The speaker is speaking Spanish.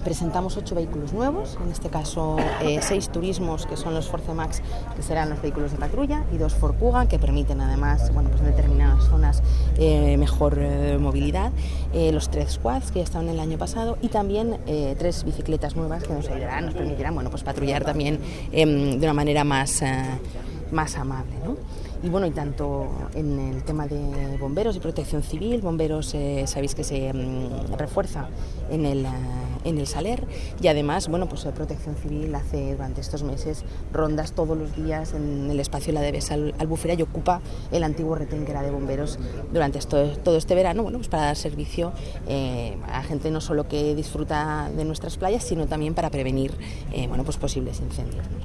Presentamos 8 vehículos nuevos, en este caso 6 turismos, que son los Force Max, que serán los vehículos de patrulla, y 2 Ford Kuga, que permiten además, bueno, pues en determinadas zonas mejor movilidad, los 3 quads que ya estaban el año pasado, y también 3 bicicletas nuevas que nos ayudarán, nos permitirán, bueno, pues patrullar también de una manera más amable, ¿no? Y bueno, y tanto en el tema de bomberos y protección civil, bomberos sabéis que se refuerza en el Saler, y además, bueno, pues protección civil hace durante estos meses rondas todos los días en el espacio La Devesa Albufera, y ocupa el antiguo retén que era de bomberos durante todo este verano, bueno, pues para dar servicio a gente no solo que disfruta de nuestras playas, sino también para prevenir bueno, pues posibles incendios.